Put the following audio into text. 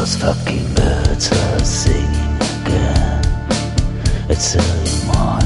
Those fucking birds are singing again. It's early morning.